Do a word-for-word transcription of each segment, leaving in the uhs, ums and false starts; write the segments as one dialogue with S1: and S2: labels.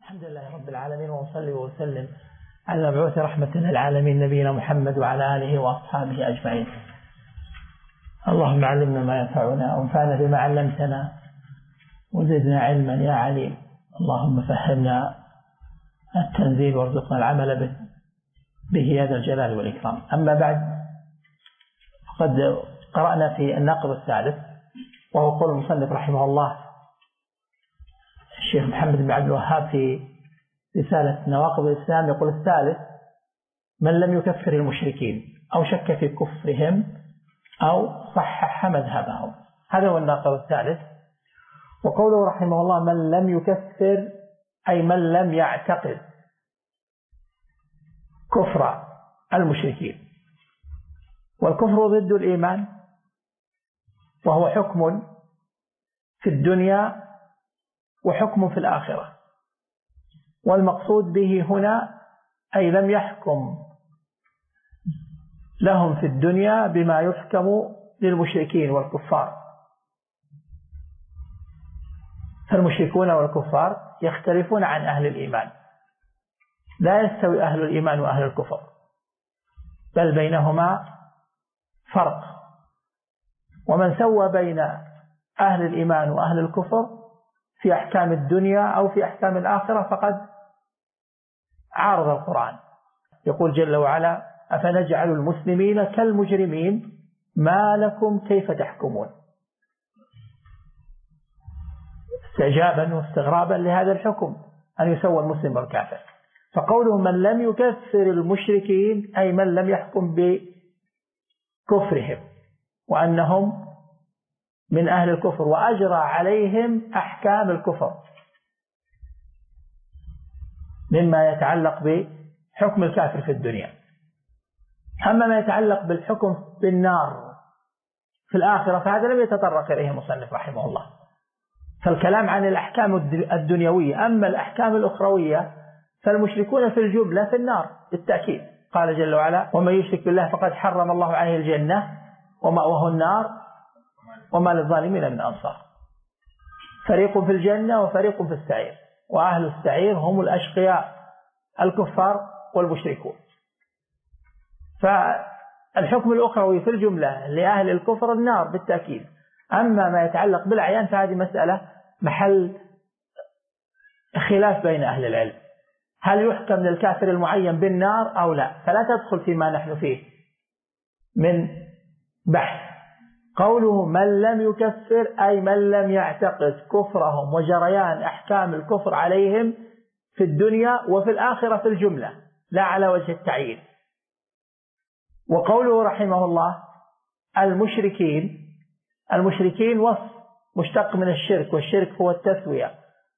S1: الحمد لله رب العالمين، وأصلي وأسلم على المبعوث رحمة للعالمين نبينا محمد وعلى آله وأصحابه أجمعين. اللهم علمنا ما ينفعنا وانفعنا بما علمتنا وزدنا علما يا عليم. اللهم فهمنا التنزيل وارزقنا العمل به به يا ذا الجلال والإكرام. أما بعد، فقد قرأنا في الناقض الثالث، وهو قول المصنف رحمه الله الشيخ محمد بن عبد الوهاب في رسالة نواقض الإسلام، يقول: الثالث من لم يكفر المشركين أو شك في كفرهم أو صحح مذهبهم. هذا هو الناقض الثالث. وقوله رحمه الله من لم يكفر أي من لم يعتقد كفر المشركين، والكفر ضد الإيمان، وهو حكم في الدنيا وحكم في الآخرة. والمقصود به هنا أي لم يحكم لهم في الدنيا بما يحكم للمشركين والكفار. فالمشركون والكفار يختلفون عن أهل الإيمان، لا يستوي أهل الإيمان وأهل الكفر، بل بينهما فرق. ومن سوى بين أهل الإيمان وأهل الكفر في أحكام الدنيا أو في أحكام الآخرة فقد عارض القرآن. يقول جل وعلا: أفنجعل المسلمين كالمجرمين ما لكم كيف تحكمون، استعجابا واستغرابا لهذا الحكم أن يسوى المسلم والكافر. فقوله من لم يكفر المشركين أي من لم يحكم بكفرهم وأنهم من أهل الكفر وأجرى عليهم أحكام الكفر مما يتعلق بحكم الكافر في الدنيا. أما ما يتعلق بالحكم بالنار في الآخرة فهذا لم يتطرق إليه المصنف رحمه الله، فالكلام عن الأحكام الدنيوية. أما الأحكام الأخروية فالمشركون في الجملة في النار بالتأكيد. قال جل وعلا: ومن يشرك بالله فقد حرم الله عليه الجنة ومأواه النار وما للظالمين من أنصار. فريق في الجنة وفريق في السعير، وأهل السعير هم الأشقياء الكفار والمشركون. فالحكم الأخروي في الجملة لأهل الكفر النار بالتأكيد. أما ما يتعلق بالأعيان فهذه مسألة محل خلاف بين أهل العلم، هل يحكم للكافر المعين بالنار أو لا، فلا تدخل فيما نحن فيه من بحث. قوله من لم يكفر أي من لم يعتقد كفرهم وجريان أحكام الكفر عليهم في الدنيا وفي الآخرة في الجملة، لا على وجه التعيين. وقوله رحمه الله المشركين، المشركين وصف مشتق من الشرك، والشرك هو التسوية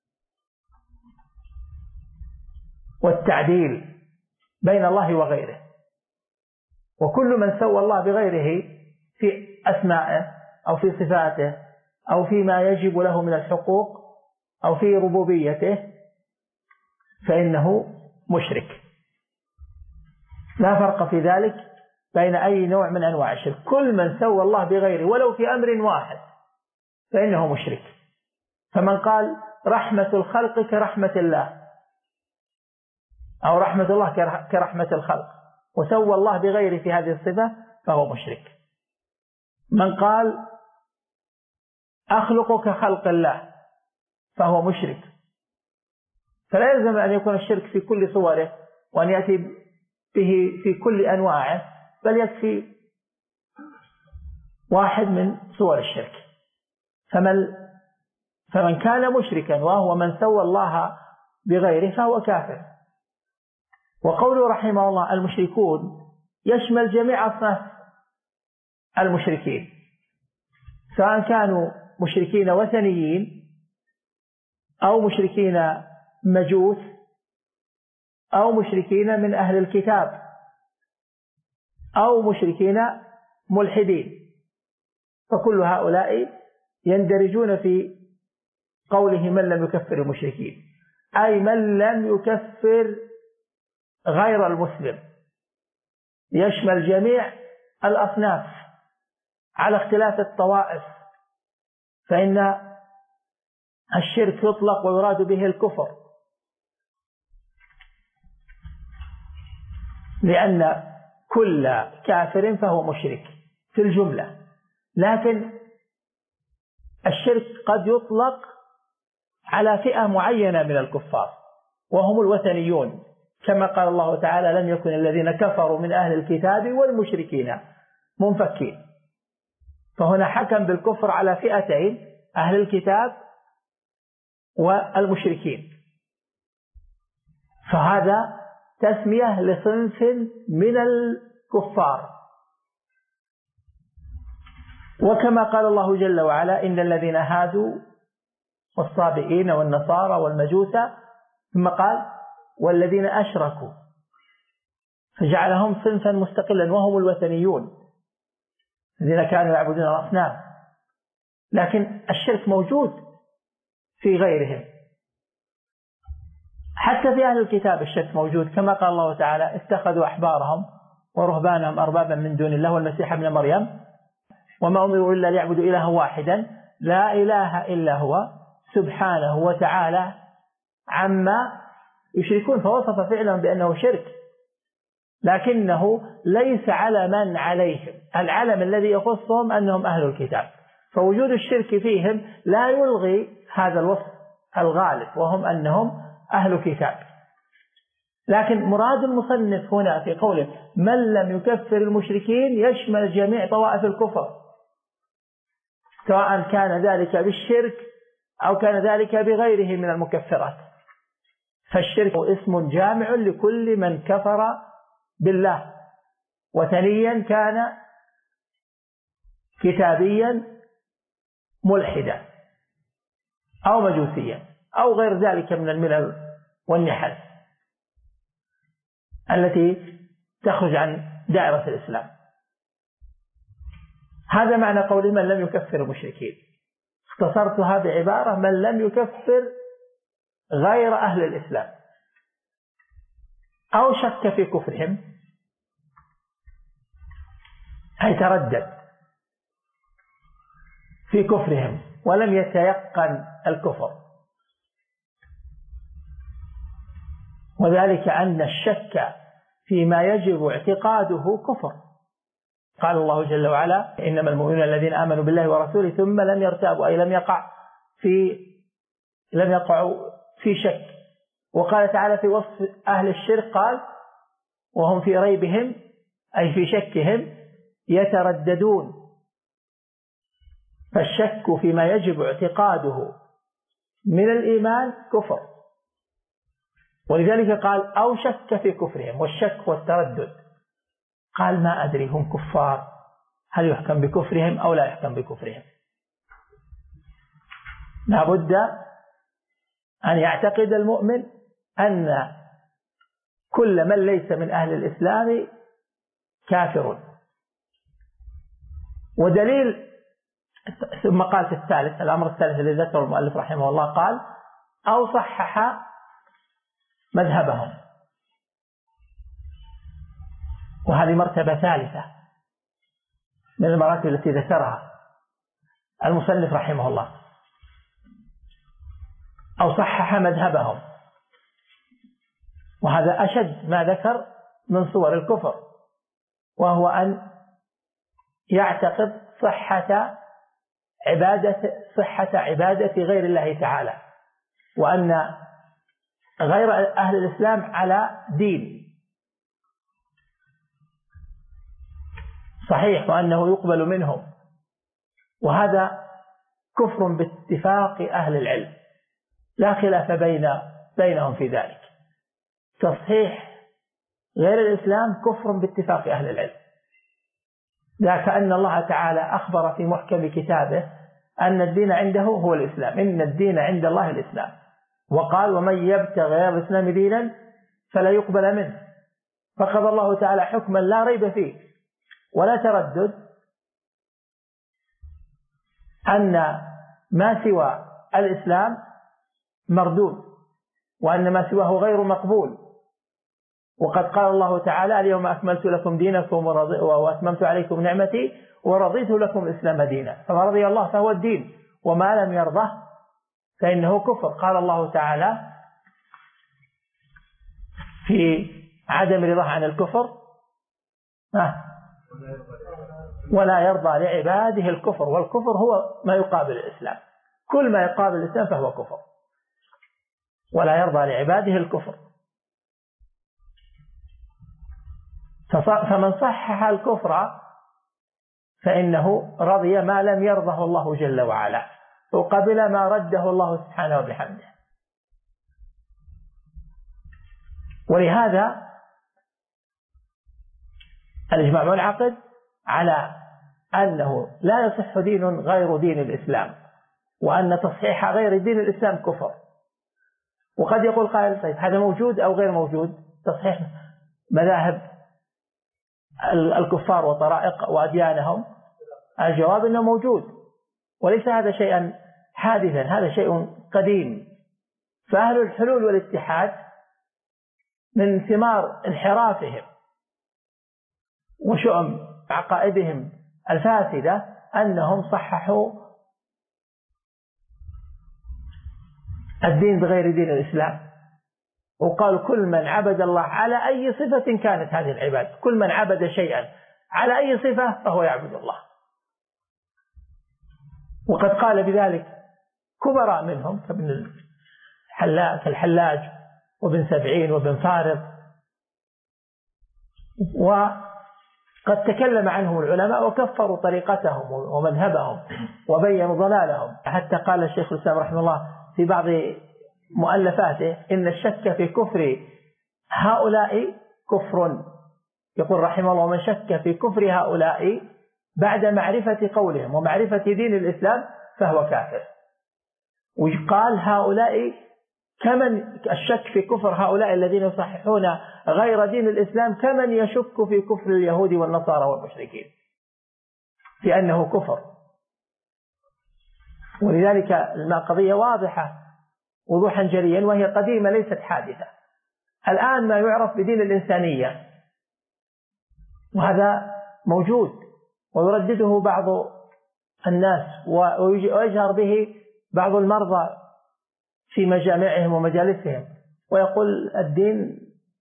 S1: والتعديل بين الله وغيره. وكل من سوى الله بغيره في أسمائه أو في صفاته أو فيما يجب له من الحقوق أو في ربوبيته فإنه مشرك. لا فرق في ذلك بين أي نوع من أنواع الشرك. كل من سوى الله بغيره ولو في أمر واحد فإنه مشرك. فمن قال رحمة الخلق كرحمة الله أو رحمة الله كرحمة الخلق وسوى الله بغيره في هذه الصفة فهو مشرك. من قال أخلق كخلق الله فهو مشرك. فلا يلزم أن يكون الشرك في كل صوره وأن يأتي به في كل أنواعه، بل يكفي واحد من صور الشرك. فمن, فمن كان مشركا وهو من سوى الله بغيره فهو كافر. وقوله رحمه الله المشركون يشمل جميع أصناف المشركين، سواء كانوا مشركين وثنيين أو مشركين مجوس أو مشركين من أهل الكتاب أو مشركين ملحدين، فكل هؤلاء يندرجون في قوله من لم يكفر المشركين، أي من لم يكفر غير المسلم، يشمل جميع الأصناف على اختلاف الطوائف. فإن الشرك يطلق ويراد به الكفر، لأن كل كافر فهو مشرك في الجملة، لكن الشرك قد يطلق على فئة معينة من الكفار وهم الوثنيون، كما قال الله تعالى: لم يكن الذين كفروا من أهل الكتاب والمشركين منفكين. فهنا حكم بالكفر على فئتين: أهل الكتاب والمشركين. فهذا تسمية لصنف من الكفار. وكما قال الله جل وعلا: إن الذين هادوا والصابئين والنصارى والمجوس، ثم قال: والذين أشركوا، فجعلهم صنفا مستقلا وهم الوثنيون الذين كانوا يعبدون الأصنام. لكن الشرك موجود في غيرهم، حتى في أهل الكتاب الشرك موجود، كما قال الله تعالى: اتخذوا أحبارهم ورهبانهم أربابا من دون الله والمسيح ابن مريم وما أمروا إلا ليعبدوا إلها واحدا لا إله إلا هو سبحانه وتعالى عما يشركون. فوصف فعلهم بأنه شرك، لكنه ليس علما عليهم. العلم الذي يخصهم أنهم أهل الكتاب، فوجود الشرك فيهم لا يلغي هذا الوصف الغالب وهم أنهم أهل كتاب. لكن مراد المصنف هنا في قوله من لم يكفر المشركين يشمل جميع طوائف الكفر، سواء كان ذلك بالشرك أو كان ذلك بغيره من المكفرات. فالشرك اسم جامع لكل من كفر بالله، وثنيا كان كتابيا ملحدا أو مجوسيا أو غير ذلك من الملل والنحل التي تخرج عن دائرة الإسلام. هذا معنى قول من لم يكفر المشركين. اختصرتها بعبارة: من لم يكفر غير أهل الإسلام أو شك في كفرهم، أي تردد في كفرهم ولم يتيقن الكفر. وذلك أن الشك فيما يجب اعتقاده كفر. قال الله جل وعلا: إنما المؤمنون الذين آمنوا بالله ورسوله ثم لم يرتابوا، أي لم يقع في لم يقعوا في شك. وقال تعالى في وصف أهل الشرك: قال: وهم في ريبهم، أي في شكهم، يترددون. فالشك فيما يجب اعتقاده من الإيمان كفر، ولذلك قال: أو شك في كفرهم، والشك والتردد. قال: ما أدري هم كفار، هل يحكم بكفرهم أو لا يحكم بكفرهم؟ لا بد أن يعتقد المؤمن أن كل من ليس من أهل الإسلام كافر. ودليل ثم قال في الثالث، الأمر الثالث الذي ذكره المؤلف رحمه الله، قال: أو صحح مذهبهم. وهذه مرتبة ثالثة من المراتب التي ذكرها المصنف رحمه الله. أو صحح مذهبهم، وهذا أشد ما ذكر من صور الكفر، وهو أن يعتقد صحة عبادة صحة عبادة غير الله تعالى، وأن غير أهل الإسلام على دين صحيح وأنه يقبل منهم. وهذا كفر باتفاق أهل العلم، لا خلاف بين بينهم في ذلك. تصحيح غير الإسلام كفر باتفاق أهل العلم، ذاك أن الله تعالى أخبر في محكم كتابه أن الدين عنده هو الإسلام، إن الدين عند الله الإسلام، وقال: ومن يبتغي غير الإسلام دينا فلا يقبل منه. فقضى الله تعالى حكما لا ريب فيه ولا تردد أن ما سوى الإسلام مردود، وأن ما سواه غير مقبول. وقد قال الله تعالى: اليوم أكملت لكم دينكم وأتممت عليكم نعمتي ورضيت لكم الإسلام دينا. فما رضي الله فهو الدين، وما لم يرضه فإنه كفر. قال الله تعالى في عدم رضاه عن الكفر ولا يرضى لعباده الكفر، والكفر هو ما يقابل الإسلام، كل ما يقابل الإسلام فهو كفر، ولا يرضى لعباده الكفر. فمن صحح الكفر فإنه رضي ما لم يرضه الله جل وعلا، وقبل ما رده الله سبحانه وبحمده. ولهذا الإجماع والعقد على أنه لا يصح دين غير دين الإسلام، وأن تصحيح غير دين الإسلام كفر. وقد يقول قائل طيب هذا موجود أو غير موجود تصحيح مذاهب الكفار وطرائق وأديانهم؟ الجواب أنه موجود، وليس هذا شيئا حادثا، هذا شيء قديم. فأهل الحلول والاتحاد من ثمار انحرافهم وشؤم عقائدهم الفاسدة أنهم صححوا الدين بغير دين الإسلام، وقالوا كل من عبد الله على أي صفة كانت هذه العبادة، كل من عبد شيئا على أي صفة فهو يعبد الله. وقد قال بذلك كبراء منهم كابن الحلاج وابن سبعين وابن فارض، وقد تكلم عنهم العلماء وكفروا طريقتهم ومذهبهم وبينوا ضلالهم، حتى قال الشيخ الإسلام رحمه الله في بعض مؤلفاته إن الشك في كفر هؤلاء كفر. يقول رحمه الله: من شك في كفر هؤلاء بعد معرفة قولهم ومعرفة دين الإسلام فهو كافر. وقال هؤلاء كمن الشك في كفر هؤلاء الذين يصححون غير دين الإسلام كمن يشك في كفر اليهود والنصارى والمشركين، في أنه كفر. ولذلك القضية واضحة وضوحا جليا، وهي قديمة ليست حادثة. الآن ما يعرف بدين الإنسانية، وهذا موجود ويردده بعض الناس ويجهر به بعض المرضى في مجامعهم ومجالسهم، ويقول الدين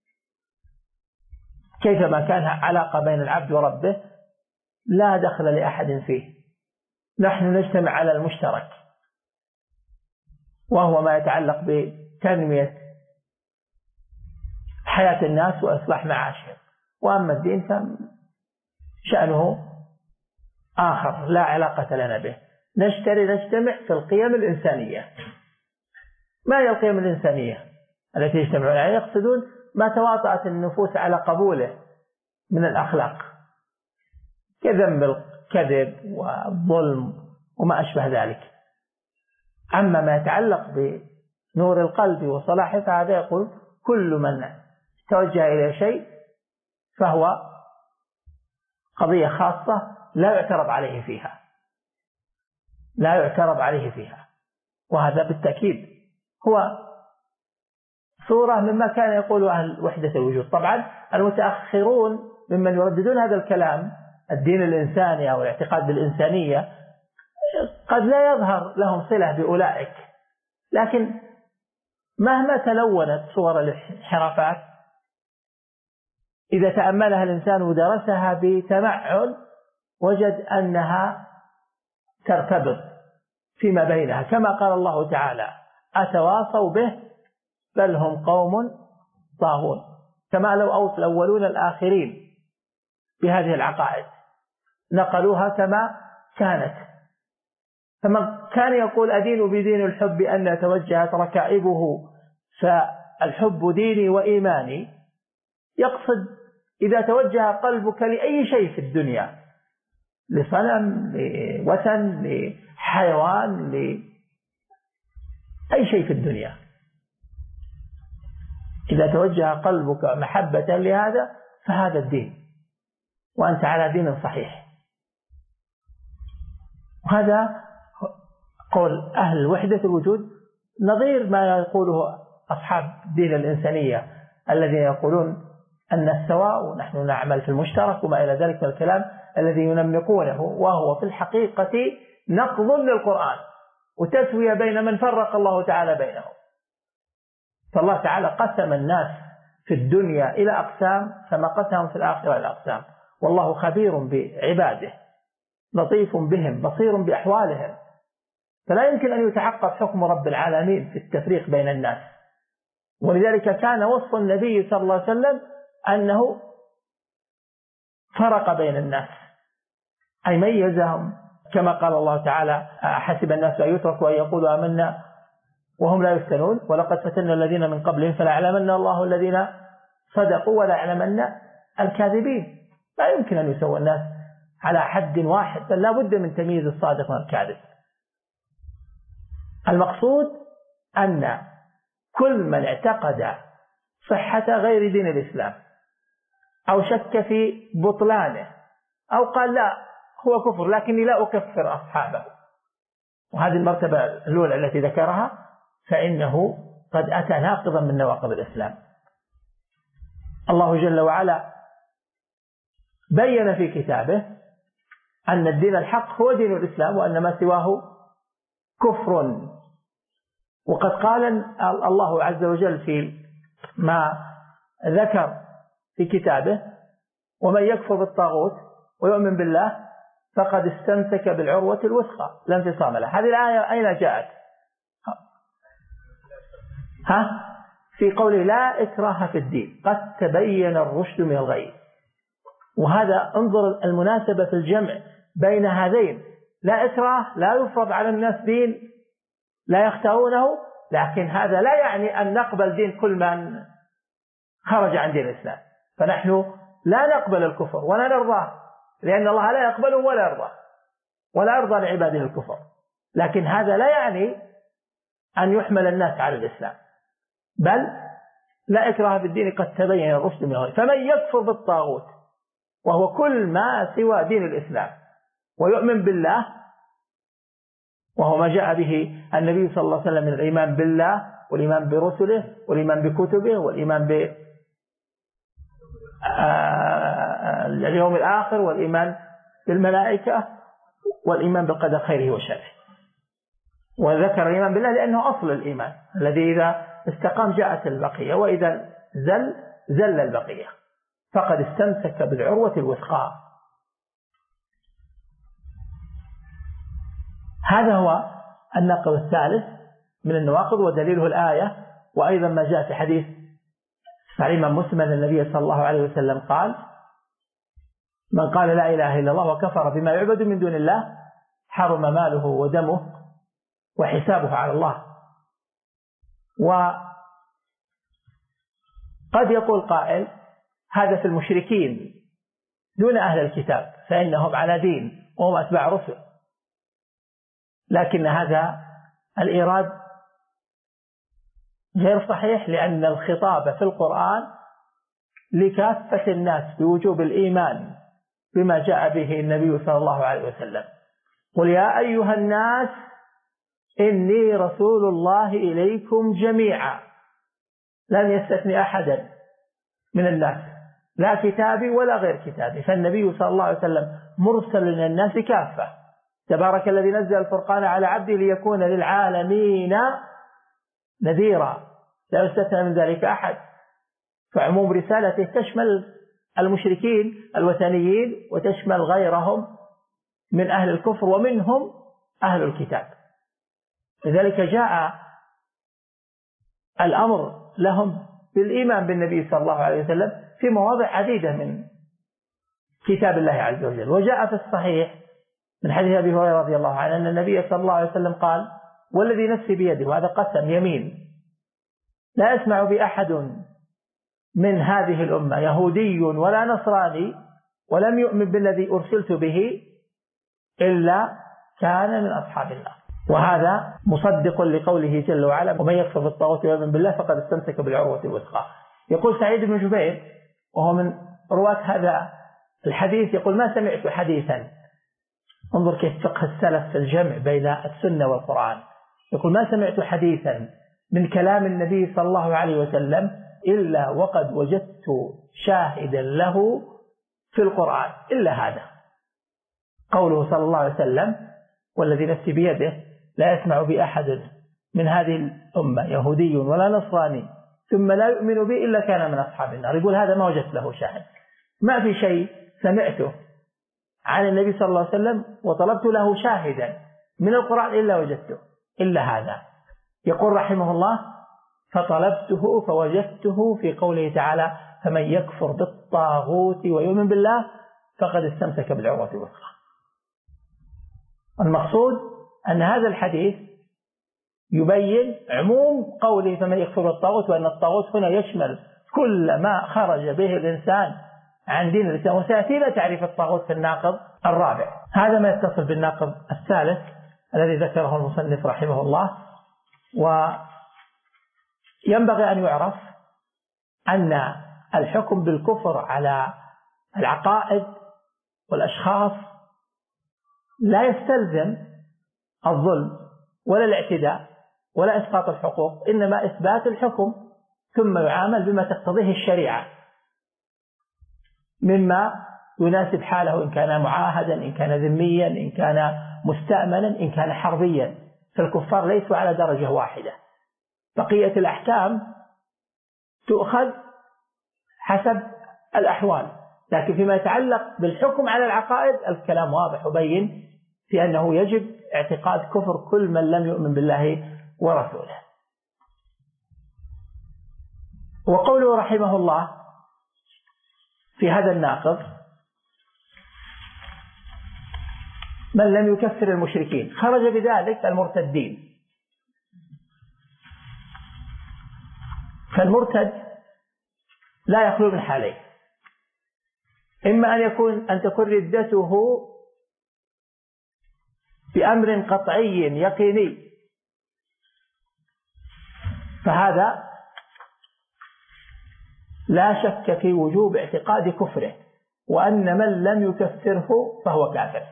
S1: كيفما كان علاقة بين العبد وربه لا دخل لأحد فيه، نحن نجتمع على المشترك، وهو ما يتعلق بتنمية حياة الناس وإصلاح معاشهم. وأما الدين فشأنه آخر لا علاقة لنا به، نشتري نجتمع في القيم الإنسانية. ما هي القيم الإنسانية التي يجتمعون عليها؟ يقصدون ما تواطأت النفوس على قبوله من الأخلاق، كذنب الكذب والظلم وما أشبه ذلك. أما ما يتعلق بنور القلب وصلاحه فهذا يقول كل من توجه إلى شيء فهو قضية خاصة لا يعترض عليه فيها، لا يعترض عليه فيها. وهذا بالتأكيد هو صورة مما كان يقول أهل وحدة الوجود. طبعا المتأخرون ممن يرددون هذا الكلام، الدين الإنساني أو الاعتقاد بالإنسانية، قد لا يظهر لهم صلة بأولئك، لكن مهما تلونت صور الانحرافات إذا تأملها الإنسان ودرسها بتمعن وجد أنها ترتبط فيما بينها، كما قال الله تعالى: أتواصوا به بل هم قوم طاغون. كما لو أوصى الأولون الآخرين بهذه العقائد نقلوها كما كانت. فمن كان يقول أدين بدين الحب أن توجهت ركائبه فالحب ديني وإيماني، يقصد إذا توجه قلبك لأي شيء في الدنيا، لصنم، لوثن، لحيوان، لأي شيء في الدنيا، إذا توجه قلبك محبة لهذا فهذا الدين وأنت على دين صحيح. وهذا قول أهل وحدة الوجود، نظير ما يقوله أصحاب دين الإنسانية الذين يقولون أن السواء ونحن نعمل في المشترك وما إلى ذلك من الكلام الذي ينمقونه، وهو في الحقيقة نقض للقرآن وتسوية بين من فرق الله تعالى بينهم. فالله تعالى قسم الناس في الدنيا إلى أقسام فمقتهم في الآخرة إلى أقسام، والله خبير بعباده لطيف بهم بصير بأحوالهم، فلا يمكن أن يتحقق حكم رب العالمين في التفريق بين الناس. ولذلك كان وصف النبي صلى الله عليه وسلم أنه فرق بين الناس أي ميزهم، كما قال الله تعالى: حسب الناس أن يتركوا أن يقولوا آمنا وهم لا يفتنون ولقد فتنا الذين من قبلهم فليعلمن الله الذين صدقوا ولا يعلمن الكاذبين. لا يمكن أن يسوى الناس على حد واحد، بل لا بد من تمييز الصادق من الكاذب. المقصود أن كل من اعتقد صحة غير دين الإسلام أو شك في بطلانه أو قال لا هو كفر لكني لا أكفر أصحابه، وهذه المرتبة الأولى التي ذكرها، فإنه قد أتى ناقضا من نواقض الإسلام. الله جل وعلا بين في كتابه أن الدين الحق هو دين الإسلام وأن ما سواه كفر، وقد قال الله عز وجل في ما ذكر في كتابه: ومن يكفر بالطاغوت ويؤمن بالله فقد استمسك بالعروة الوثقى لا انفصام لها. هذه الآية أين جاءت؟ ها؟ في قوله: لا إكراه في الدين قد تبين الرشد من الغي. وهذا انظر المناسبة في الجمع بين هذين، لا إكراه لا يفرض على الناس دين لا يختارونه، لكن هذا لا يعني أن نقبل دين كل من خرج عن دين الإسلام، فنحن لا نقبل الكفر ولا نرضاه، لأن الله لا يقبله ولا يرضاه ولا يرضى لعباده الكفر، لكن هذا لا يعني أن يحمل الناس على الإسلام، بل لا إكراه في الدين قد تبين الرشد من الغي. فمن يكفر بالطاغوت وهو كل ما سوى دين الإسلام ويؤمن بالله، وهو ما جاء به النبي صلى الله عليه وسلم من الإيمان بالله والإيمان برسله والإيمان بكتبه والإيمان باليوم الآخر والإيمان بالملائكة والإيمان بالقدر خيره وشره. وذكر الإيمان بالله لأنه أصل الإيمان الذي إذا استقام جاءت البقية، وإذا زل زل البقية، فقد استمسك بالعروة الوثقى. هذا هو النقض الثالث من النواقض، ودليله الآية، وأيضا ما جاء في حديث صحيح مسلم أن النبي صلى الله عليه وسلم قال: من قال لا إله إلا الله وكفر بما يعبد من دون الله حرم ماله ودمه وحسابه على الله. وقد يقول قائل: هذا في المشركين دون أهل الكتاب فإنهم على دين وهم أتباع رسل، لكن هذا الإيراد غير صحيح، لأن الخطاب في القرآن لكافة الناس بوجوب الإيمان بما جاء به النبي صلى الله عليه وسلم. قل يا أيها الناس إني رسول الله إليكم جميعا لن يستثني أحدا من الناس لا كتابي ولا غير كتابي، فالنبي صلى الله عليه وسلم مرسل للناس كافة. تبارك الذي نزل الفرقان على عبده ليكون للعالمين نذيرا لا يستثنى من ذلك أحد، فعموم رسالته تشمل المشركين الوثنيين وتشمل غيرهم من أهل الكفر ومنهم أهل الكتاب. لذلك جاء الأمر لهم بالإيمان بالنبي صلى الله عليه وسلم في مواضع عديدة من كتاب الله عز وجل. وجاء في الصحيح من حديث أبي هريرة رضي الله عنه أن النبي صلى الله عليه وسلم قال: والذي نفسي بيده، وهذا قسم يمين، لا يسمع بأحد من هذه الأمة يهودي ولا نصراني ولم يؤمن بالذي أرسلت به إلا كان من أصحاب النار. وهذا مصدق لقوله جل وعلا: ومن يكفر بالطاغوت ويؤمن بالله فقد استمسك بالعروة الوثقى. يقول سعيد بن جبير وهو من رواة هذا الحديث، يقول: ما سمعت حديثا، انظر كيف فقه السلف في الجمع بين السنة والقرآن، يقول: ما سمعت حديثا من كلام النبي صلى الله عليه وسلم إلا وقد وجدت شاهدا له في القرآن إلا هذا، قوله صلى الله عليه وسلم: والذي نفسي بيده لا يسمع بأحد من هذه الأمة يهودي ولا نصراني ثم لا يؤمن بي إلا كان من أصحاب النار. يقول هذا ما وجدت له شاهد، ما في شيء سمعته عن النبي صلى الله عليه وسلم وطلبت له شاهدا من القرآن إلا وجدته إلا هذا. يقول رحمه الله: فطلبته فوجدته في قوله تعالى: فمن يكفر بالطاغوت ويؤمن بالله فقد استمسك بالعروة الوثقى. المقصود أن هذا الحديث يبين عموم قوله فمن يكفر بالطاغوت، وأن الطاغوت هنا يشمل كل ما خرج به الإنسان عن دين الإسلام، وسيأتينا تعريف الطاغوت في الناقض الرابع. هذا ما يتصل بالناقض الثالث الذي ذكره المصنف رحمه الله. وينبغي أن يعرف أن الحكم بالكفر على العقائد والأشخاص لا يستلزم الظلم ولا الاعتداء ولا إسقاط الحقوق، إنما إثبات الحكم ثم يعامل بما تقتضيه الشريعة مما يناسب حاله، إن كان معاهدا، إن كان ذميا، إن كان مستأمنا، إن كان حربيا. فالكفار ليسوا على درجة واحدة، بقية الأحكام تؤخذ حسب الأحوال. لكن فيما يتعلق بالحكم على العقائد الكلام واضح وبين في أنه يجب اعتقاد كفر كل من لم يؤمن بالله ورسوله. وقوله رحمه الله في هذا الناقض: من لم يكفر المشركين، خرج بذلك المرتدين. فالمرتد لا يخلو من حالين: إما أن يكون أن تكون ردته بأمر قطعي يقيني، فهذا لا شك في وجوب اعتقاد كفره، وأن من لم يكفره فهو كافر.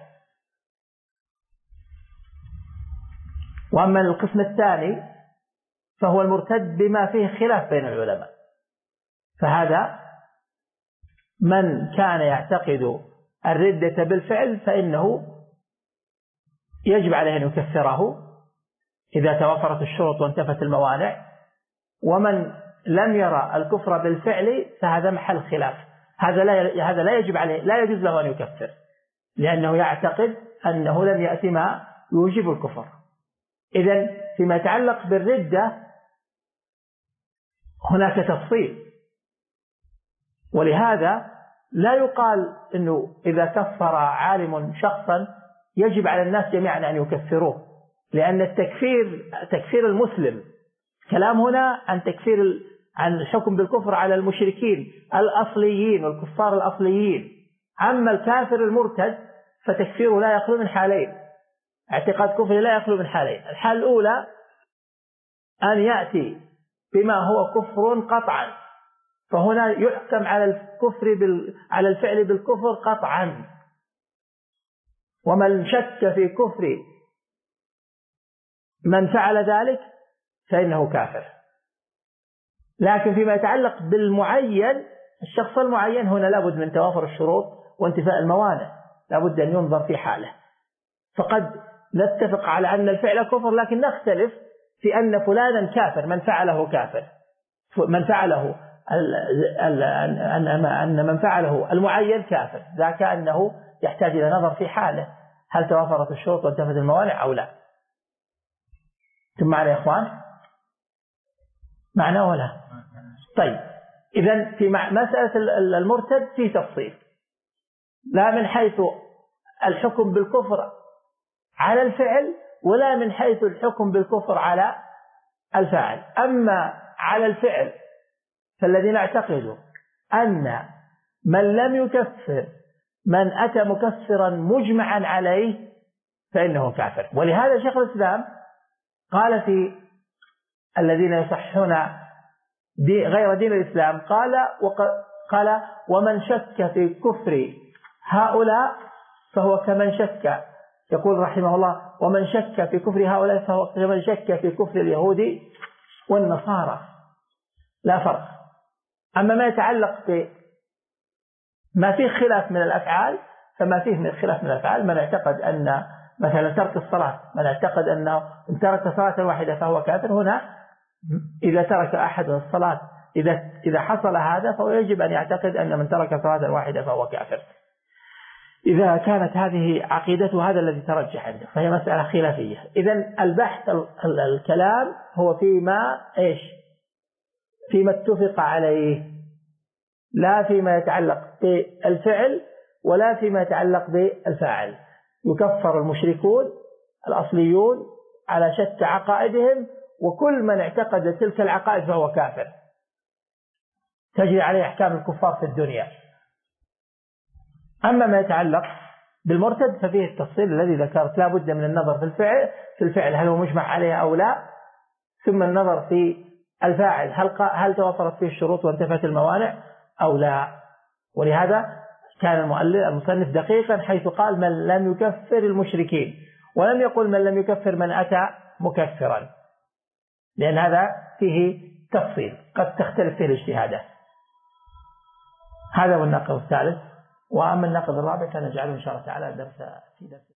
S1: وأما القسم الثاني فهو المرتد بما فيه خلاف بين العلماء، فهذا من كان يعتقد الردة بالفعل فإنه يجب عليه أن يكفره إذا توفرت الشروط وانتفت الموانع، ومن لم يرى الكفر بالفعل فهذا محل خلاف، هذا لا هذا لا يجب عليه، لا يجوز له أن يكفر، لأنه يعتقد أنه لم يأتي ما يوجب الكفر. إذن فيما يتعلق بالردة هناك تفصيل، ولهذا لا يقال أنه إذا كفر عالم شخصا يجب على الناس جميعا أن يكفروه، لأن التكفير تكفير المسلم، كلام هنا عن تكفير عن الحكم بالكفر على المشركين الأصليين والكفار الأصليين. أما الكافر المرتد فتكفيره لا يخلو من حالين، اعتقاد كفره لا يخلو من حالين: الحال الأولى أن يأتي بما هو كفر قطعا، فهنا يحكم على الكفر بال... على الفعل بالكفر قطعا، ومن شك في كفر من فعل ذلك فإنه كافر. لكن فيما يتعلق بالمعين، الشخص المعين، هنا لابد من توافر الشروط وانتفاء الموانع، لابد أن ينظر في حاله. فقد نتفق على أن الفعل كفر، لكن نختلف في أن فلانا كافر، من فعله كافر، من فعله أن من فعله المعين كافر، ذاك أنه يحتاج إلى نظر في حاله، هل توافرت الشروط وانتفت الموانع أو لا. ثم معنا يا إخوان معنا ولا؟ طيب، إذن في مسألة المرتد في تفصيل، لا من حيث الحكم بالكفر على الفعل ولا من حيث الحكم بالكفر على الفاعل. أما على الفعل فالذين اعتقدوا أن من لم يكفر من أتى مكفرا مجمعا عليه فإنه كافر. ولهذا شيخ الإسلام قال في الذين يصحون دي غير دين الإسلام، قال قال ومن شك في كفر هؤلاء فهو كمن شك، يقول رحمه الله: ومن شك في كفر هؤلاء فهو كمن شك في كفر اليهود والنصارى، لا فرق. أما ما يتعلق بما فيه خلاف من الأفعال فما فيه من خلاف من الأفعال، من اعتقد أن مثلا ترك الصلاة، من اعتقد أنه إن ترك صلاة واحدة فهو كافر، هنا إذا ترك أحد الصلاة إذا إذا حصل هذا فهو يجب أن يعتقد أن من ترك صلاة واحدة فهو كافر. إذا كانت هذه عقيدته هذا الذي ترجح عنده فهي مسألة خلافية. إذن البحث الكلام هو فيما إيش فيما اتفق عليه، لا فيما يتعلق بالفعل ولا فيما يتعلق بالفاعل. يكفر المشركون الأصليون على شتى عقائدهم، وكل من اعتقد تلك العقائد فهو كافر، تجري عليه أحكام الكفار في الدنيا. أما ما يتعلق بالمرتد ففيه التفصيل الذي ذكرت، لا بد من النظر في الفعل في الفعل هل هو مجمع عليه أو لا، ثم النظر في الفاعل هل هل توفرت فيه الشروط وانتفت الموانع أو لا. ولهذا كان المؤلف المصنف دقيقا حيث قال من لم يكفر المشركين، ولم يقل من لم يكفر من أتى مكفرا، لأن هذا فيه تفصيل قد تختلف فيه الاجتهادات. هذا هو النقض الثالث. وأما النقض الرابع فنجعله إن شاء الله تعالى درس في درس